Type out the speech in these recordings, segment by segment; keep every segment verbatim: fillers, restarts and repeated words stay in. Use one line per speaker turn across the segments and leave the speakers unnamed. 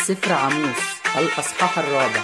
سفر عاموس الأصحاح الرابع.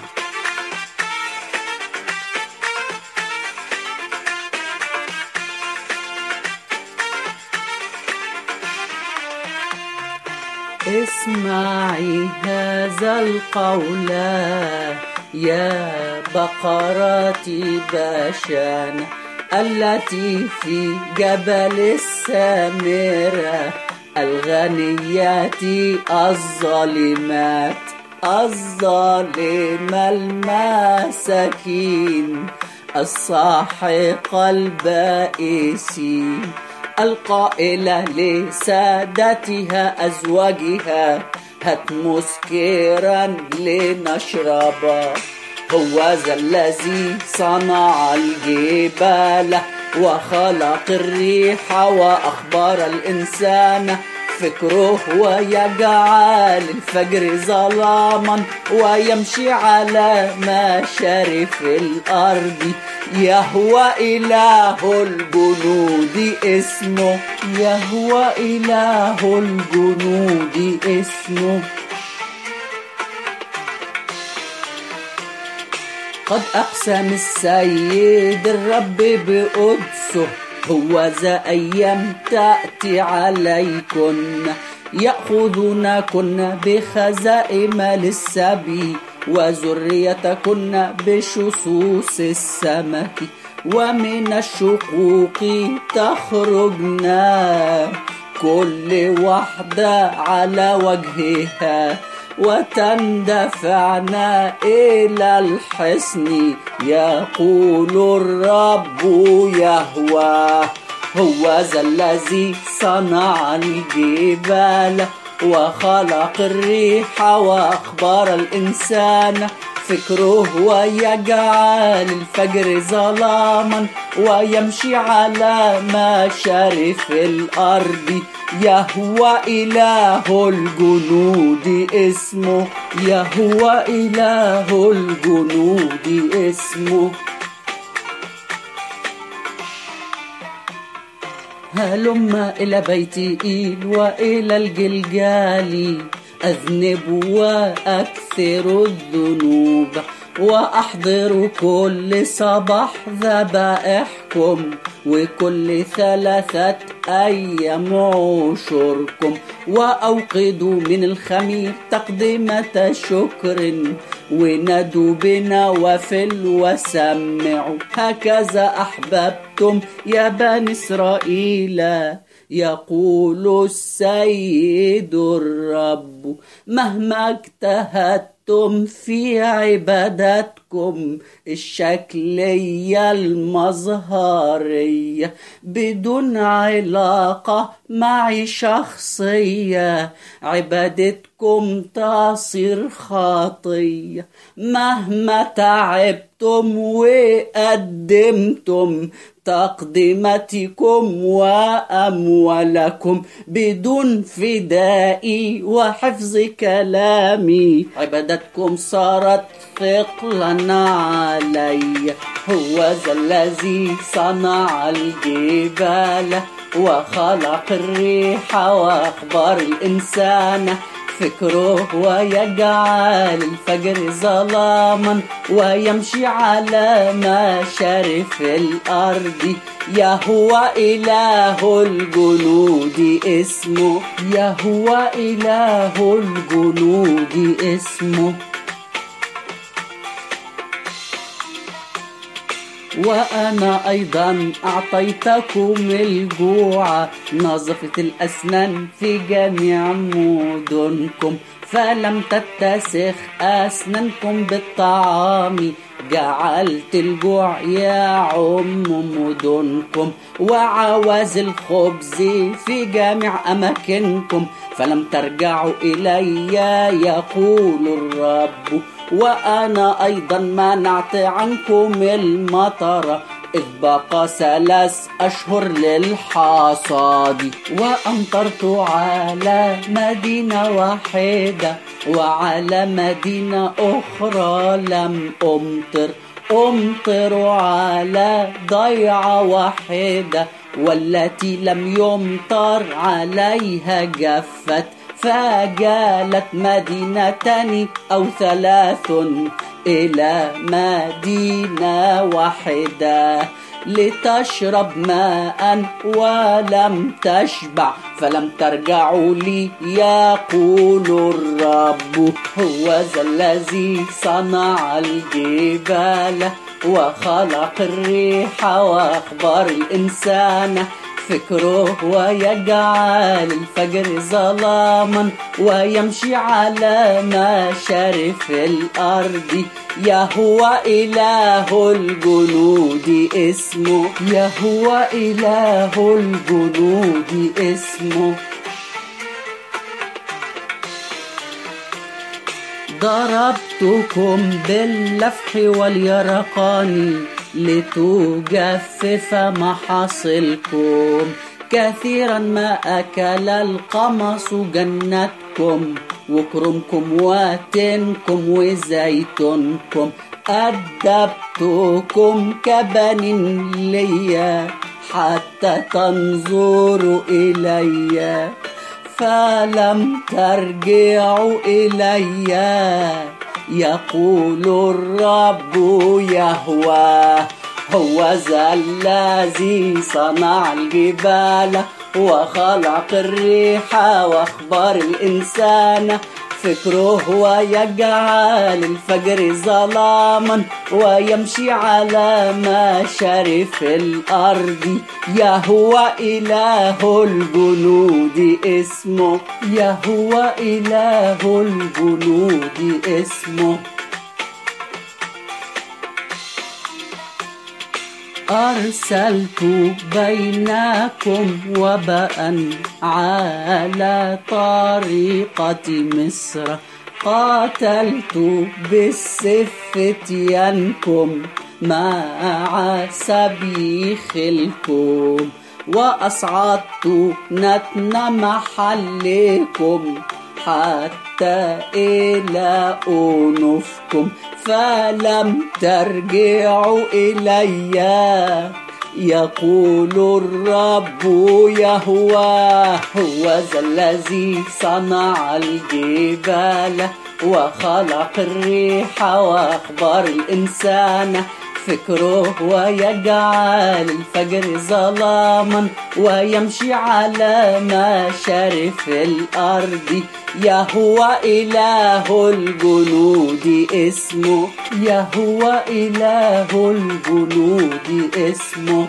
اسمعي هذا القول يا بقرتي باشان التي في جبل السامرة الغنيات الظالمات الظالمة المساكين الساحق البائسين القائلة لسادتها أزواجها هات مسكرا لنشربا. هو ذا الذي صنع الجبال وخلق الريح وأخبار الإنسان. فكره ويجعل الفجر ظلاما ويمشي على مشارف الأرض. يهوى إله الجنود اسمه، يهوى إله الجنود اسمه. قد أقسم السيد الرب بقدسه هو ذا أيام تأتي عليكن يأخذونكن بخزائم للسبي وذريتكن بشصوص السمك ومن الشقوق تخرجنا كل واحدة على وجهها وتندفعنا إلى الحصن. يقول الرب يهوى هو ذا الذي صنع الجبال وخلق الريح وأخبار الإنسان. فكره ويجعل الفجر ظلاما ويمشي على مشارف الأرض. يهوى إله الجنود اسمه، يهوى إله الجنود اسمه. هلم إلى بيت إيل وإلى الجلجال أذنب وأكثر الذنوب وأحضر كل صباح ذبائحكم وكل ثلاثة أيام عشوركم وأوقدوا من الخمير تقدمة شكر وندوا بنوافل وسمعوا. هكذا أحببتم يا بني إسرائيل يقول السيد الرب. مهما اجتهدتم في عبادتكم الشكلية المظهرية بدون علاقة معي شخصية عبادتكم تصير خطية. مهما تعبتم وقدمتم تقدمتكم وأموالكم بدون فدائي وحفظ كلامي عبادتكم صارت ثقلا علي. هو ذا الذي صنع الجبال وخلق الريح وأخبار الإنسان. فكره ويجعل الفجر ظلاما ويمشي على مشارف الأرض. يهوى إله الجنود اسمه، يهوى إله الجنود اسمه. وأنا أيضا أعطيتكم الجوع نظافة الأسنان في جميع مدنكم فلم تتسخ أسنانكم بالطعام. جعلت الجوع يعم مدنكم وعواز الخبز في جميع أماكنكم فلم ترجعوا إلي يقول الرب. وأنا أيضا منعت عنكم المطر إذ بقى ثلاث أشهر للحصاد وأمطرت على مدينة واحدة وعلى مدينة أخرى لم أمطر. أمطر على ضيعة واحدة والتي لم يمطر عليها جفت فجالت مدينتان أو ثلاث إلى مدينة واحدة لتشرب ماء ولم تشبع، فلم ترجعوا لي يقول الرب. هو ذا الذي صنع الجبال وخلق الريح وأخبار الإنسان، فكره ويجعل الفجر ظلاما ويمشي على مشارف الأرض. يهوه إله الجنود اسمه، يهوه إله الجنود اسمه. ضربتكم باللفح واليرقان لتجفف محاصيلكم، كثيرا ما أكل القمص جنتكم، وكرمكم وتنكم وزيتونكم. أدبتكم كبن لي حتى تنظروا إلي، فلم ترجعوا إلي يقول الرب. يهوه هو ذا الذي صنع الجبال وخلق الريح وأخبار الإنسان، فكره ويجعل الفجر ظلاما ويمشي على مشارف الأرض. يهوه إله الجنود اسمه، يهوه إله الجنود اسمه. أرسلت بينكم وباء على طريقة مصر، قاتلت بالسيف فتيانكم مع سبي خلكم، وأصعدت نتن محلكم حتى إلى أنوفكم، فلم ترجعوا إلي يقول الرب. يهوه هو ذا الذي صنع الجبال وخلق الريح وأخبار الإنسان، فكره ويجعل الفجر ظلاما ويمشي على مشارف الأرض. يهوه إله الجنود اسمه، يهوه إله الجنود اسمه.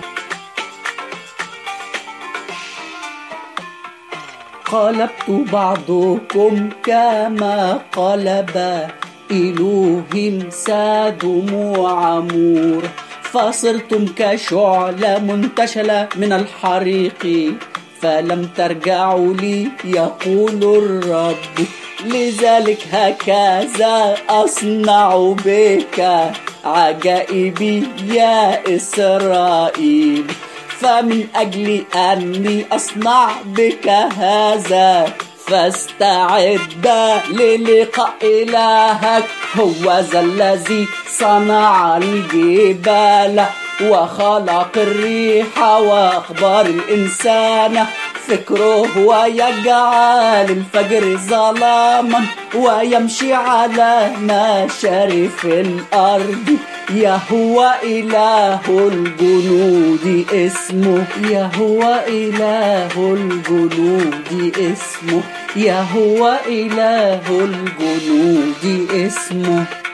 قلبت بعضكم كما قلب إلههم سادم وعمور، فصرتم كشعلة منتشلة من الحريق، فلم ترجعوا لي يقول الرب. لذلك هكذا أصنع بك عجائبي يا إسرائيل، فمن أجل أني أصنع بك هذا فاستعد للقاء إلهك. هو ذا الذي صنع الجبال وخلق الريح وأخبار الإنسان، فكره ويجعل الفجر ظلاما ويمشي على مشارف الأرض. يهوه إله الجنود اسمه، يهوه إله الجنود اسمه، يهوه إله الجنود اسمه.